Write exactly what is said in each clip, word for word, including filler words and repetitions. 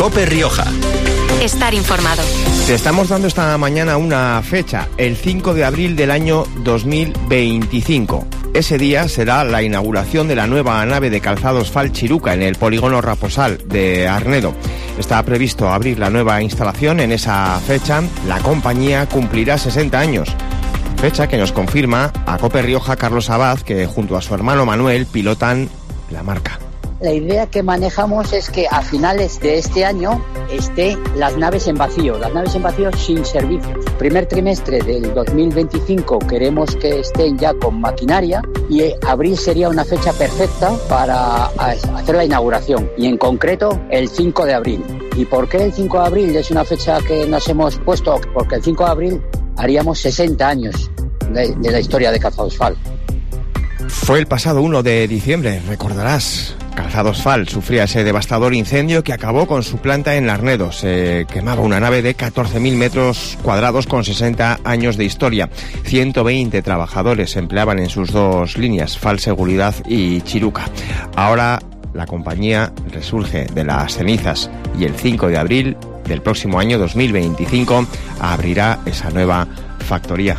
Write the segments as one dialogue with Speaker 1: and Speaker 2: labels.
Speaker 1: COPE Rioja.
Speaker 2: Estar informado.
Speaker 3: Te estamos dando esta mañana una fecha, el cinco de abril del año dos mil veinticinco. Ese día será la inauguración de la nueva nave de Calzados Fal Chiruca en el polígono Raposal de Arnedo. Está previsto abrir la nueva instalación en esa fecha. La compañía cumplirá sesenta años. Fecha que nos confirma a COPE Rioja Carlos Abad, que junto a su hermano Manuel pilotan la marca.
Speaker 4: La idea que manejamos es que a finales de este año estén las naves en vacío, las naves en vacío sin servicios. Primer trimestre del dos mil veinticinco queremos que estén ya con maquinaria y abril sería una fecha perfecta para hacer la inauguración, y en concreto el cinco de abril. ¿Y por qué el cinco de abril es una fecha que nos hemos puesto? Porque el cinco de abril haríamos sesenta años de, de la historia de Calzados Fal.
Speaker 3: Fue el pasado uno de diciembre, recordarás. Calzados Fal sufría ese devastador incendio que acabó con su planta en Arnedo. Se quemaba una nave de catorce mil metros cuadrados con sesenta años de historia. ciento veinte trabajadores se empleaban en sus dos líneas, Fal Seguridad y Chiruca. Ahora la compañía resurge de las cenizas y el cinco de abril del próximo año dos mil veinticinco abrirá esa nueva factoría.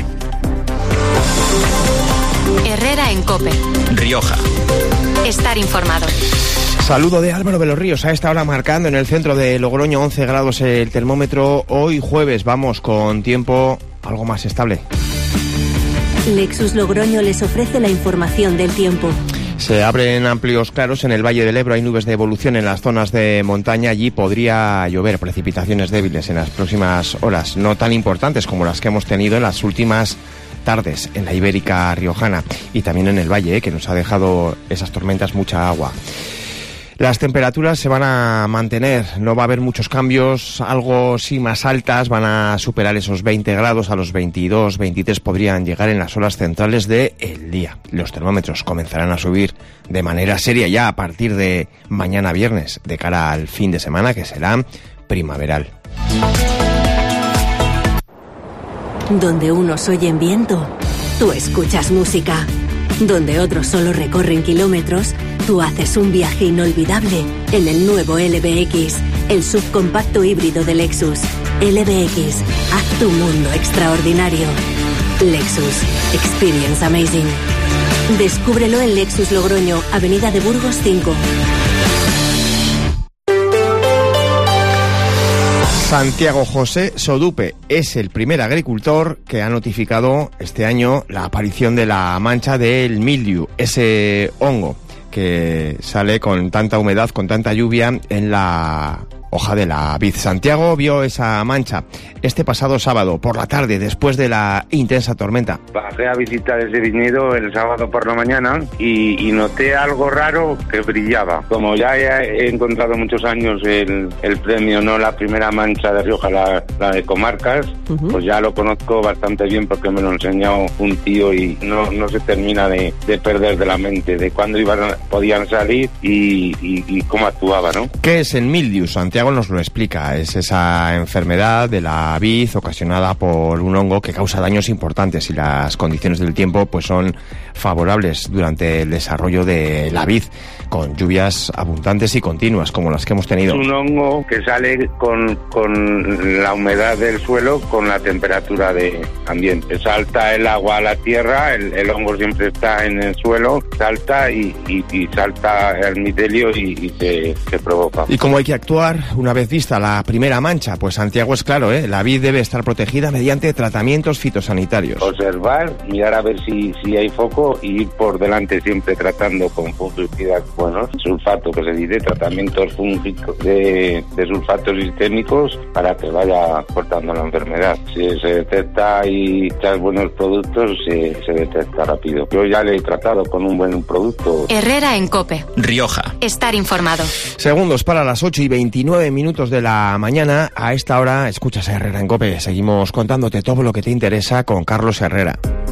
Speaker 2: Herrera en COPE
Speaker 1: Rioja.
Speaker 2: Estar informado.
Speaker 3: Saludo de Álvaro de los Ríos, a esta hora marcando en el centro de Logroño once grados el termómetro. Hoy jueves vamos con tiempo algo más estable.
Speaker 5: Lexus Logroño les ofrece la información del tiempo.
Speaker 3: Se abren amplios claros en el Valle del Ebro, hay nubes de evolución en las zonas de montaña. Allí podría llover, precipitaciones débiles en las próximas horas, no tan importantes como las que hemos tenido en las últimas tardes en la Ibérica riojana y también en el valle, eh, que nos ha dejado esas tormentas mucha agua. Las temperaturas se van a mantener, no va a haber muchos cambios, algo sí más altas, van a superar esos veinte grados, a los veintidós, veintitrés podrían llegar en las horas centrales del día. Los termómetros comenzarán a subir de manera seria ya a partir de mañana viernes, de cara al fin de semana, que será primaveral.
Speaker 5: Donde unos oyen viento, tú escuchas música. Donde otros solo recorren kilómetros, tú haces un viaje inolvidable en el nuevo L B X, el subcompacto híbrido de Lexus. L B X, haz tu mundo extraordinario. Lexus, experience amazing. Descúbrelo en Lexus Logroño, Avenida de Burgos cinco.
Speaker 3: Santiago José Sodupe es el primer agricultor que ha notificado este año la aparición de la mancha del mildiu, ese hongo que sale con tanta humedad, con tanta lluvia en la hoja de la vid. Santiago vio esa mancha este pasado sábado por la tarde, después de la intensa tormenta.
Speaker 6: Bajé a visitar ese viñedo el sábado por la mañana y, y noté algo raro que brillaba. Como ya he encontrado muchos años el, el premio, no la primera mancha de Rioja, la, la de comarcas, uh-huh. Pues ya lo conozco bastante bien porque me lo enseñó un tío y no, no se termina de, de perder de la mente de cuándo iban, podían salir y, y, y cómo actuaba, ¿no?
Speaker 3: ¿Qué es el mildiu? Santiago nos lo explica. Es esa enfermedad de la vid ocasionada por un hongo que causa daños importantes y las condiciones del tiempo pues son favorables durante el desarrollo de la vid, con lluvias abundantes y continuas como las que hemos tenido.
Speaker 6: Es un hongo que sale con, con la humedad del suelo, con la temperatura de ambiente. Salta el agua a la tierra, el, el hongo siempre está en el suelo, salta y, y, y salta el micelio y, y se, se provoca.
Speaker 3: ¿Y cómo hay que actuar una vez vista la primera mancha? Pues Santiago es claro, ¿eh? La vid debe estar protegida mediante tratamientos fitosanitarios.
Speaker 6: Observar, mirar a ver si, si hay foco y ir por delante siempre tratando con fungicidas buenos, sulfato que se dice, tratamientos fúngicos de, de sulfatos sistémicos para que vaya cortando la enfermedad. Si se detecta y echas buenos productos, se, se detecta rápido. Yo ya le he tratado con un buen producto.
Speaker 2: Herrera en COPE
Speaker 1: Rioja.
Speaker 2: Estar informado.
Speaker 3: Segundos para las ocho y veintinueve minutos de la mañana. A esta hora escuchas a Herrera en COPE. Seguimos contándote todo lo que te interesa con Carlos Herrera.